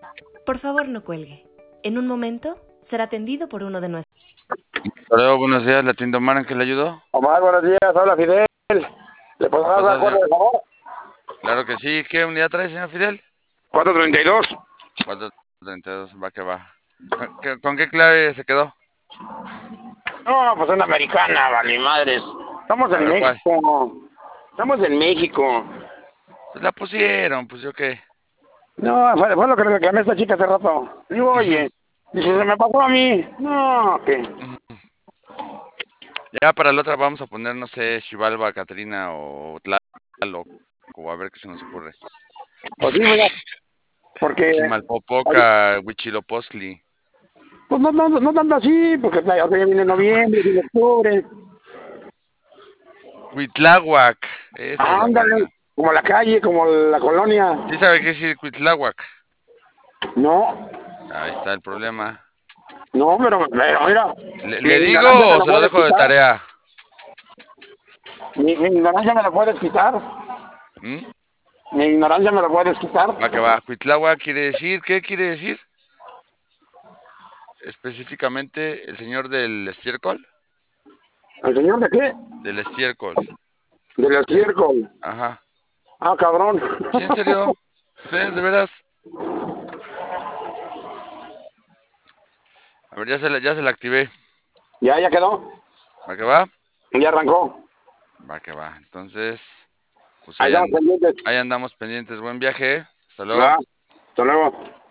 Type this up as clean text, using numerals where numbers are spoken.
Por favor, no cuelgue. En un momento será atendido por uno de nuestros. Hola, buenos días, ¿la tienda Omar en qué le ayudó? Omar, buenos días, habla Fidel. ¿Le puedo ¿Qué dar de pasó, acuerdo, señor? de favor? Claro que sí. ¿Qué unidad trae, señor Fidel? 432. 432, va que va. ¿Con qué clave se quedó? No, pues una americana, vale, madres. Estamos A en ver, ¿cuál? México. Estamos en México. Pues la pusieron, pues yo qué. No, fue lo que reclamé a esta chica hace rato. Digo, oye, dice, se me pasó a mí. No, ¿qué? Ya para la otra vamos a poner, no sé, Xibalba, Catrina o Tlaloc, o a ver qué se nos ocurre. Pues sí, mira, porque, Chimalpopoca, Huichilopochtli. pues no tanto así, porque ya viene noviembre, viene octubre. Huitláhuac, esa es la Ándale, buena. como la calle, como la colonia. ¿Sí sabe qué decir Huitláhuac? No, Ahí está el problema. no, pero mira, mi ¿Le digo ignorancia me o la se lo puedes dejo de quitar. tarea? Mi ignorancia me la puedes quitar. ¿Mm? Mi ignorancia me la puedes quitar. Va que va. Cuitláhuac quiere decir, ¿qué quiere decir? Específicamente el señor del estiércol. ¿El señor de qué? Del estiércol. Del estiércol. Ajá. Ah, cabrón. Sí, en serio. Sí, de veras. A ver, ya se la activé. Ya quedó. ¿Va que va? Ya arrancó. Va que va. Entonces, pues Ahí estamos pendientes. ahí andamos pendientes. Buen viaje. Hasta luego. Va. Hasta luego.